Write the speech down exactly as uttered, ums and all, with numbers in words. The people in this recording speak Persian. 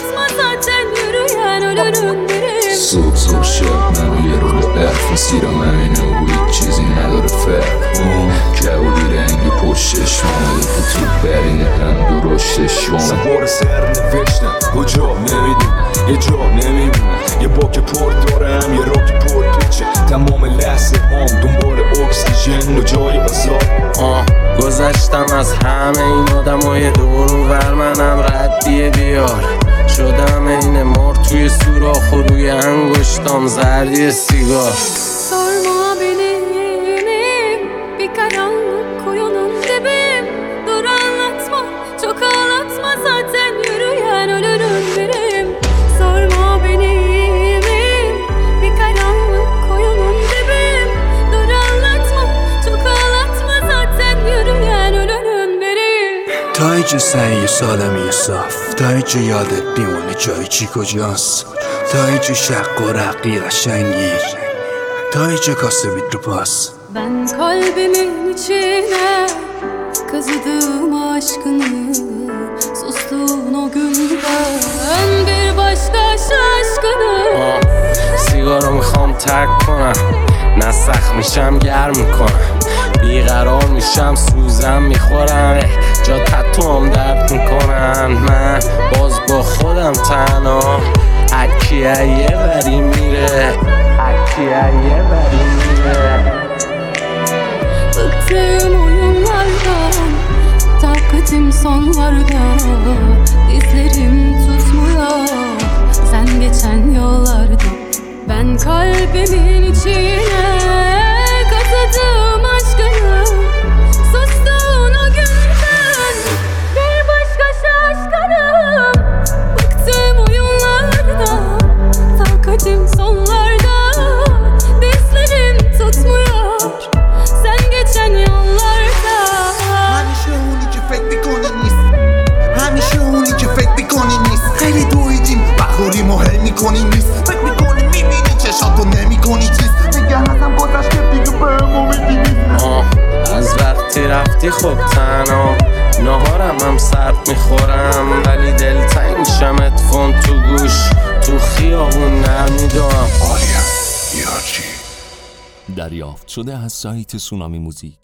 atma zaten yürüyen ölürüm derim. صبح صبح شب منو یه رول برف مسیرم همینه و هیچ چیزی نداره فرق. کبودی رنگی پشت چشمامه تو تو برینه هم درشت شما. سوار سر نوشتم کجا نمیدیم یه جا نمیمونه، یه باک پورت دارم یه راک پورت پیچه، تمام لحظه هم دنبال اکسیژن و جای آزاد. آه گذشتم از همه این آدم های دور و ور، منم ردیه بیار شدم این مار توی سوراخ و روی انگشتام زردی سیگار. Sorma benim bir karanlık koyunun dibim. Dur anlatma çok ağlatma zaten yürüyen ölürüm derim. Sorma benim bir karanlık koyunun dibim. Dur anlatma çok ağlatma zaten yürüyen ölürüm derim. تا اینجا سعی سالمی صاف، تا اینجا یادت بیمونه جای چی کجاست، تا اینجا şak و رقی قشنگی، تا اینجا کاسه بیت رو پاس. Ben kalbimin içine kazıdım aşkını, sustuğun o günden bir başka şaşkınım. سیگارو میخوام ترک کنم، نه سخت میشم گرم میکنم، بیقرار میشم سوزم میخورم، جا تتوام درد میکنن، من باز با خودم تنها، هرکی یه بری میره، هرکی یه بری میره. Bıktım oyunlardan, takatim sonlarda, dizlerim tutmuyor sen geçen yollarda. Ben kalbimin içine kazıdım aşkını, sustuğun o günden bir başka şaşkınım. Bıktım oyunlarda, takatim sonlarda, dizlerim tutmuyor sen geçen yollarda. همیشه اونی که فکر میکنی نیست، همیشه اونی که فکر میکنی نیست. خیلی دویدیم بخوریم و هل میکنی نیست، فکر میکنی میبینی چشاتو نمیکنی چیز. دیگه ازم گذشته دیگه بهم امیدی نیست. آه از وقتی رفتی خب تنها، نهارم هم سرد میخورم ولی دلتنگ میشم، اتفون تو گوش تو خیابون نرمیدارم. آریا یارچی دریافت شده از سایت سونامی موزیک.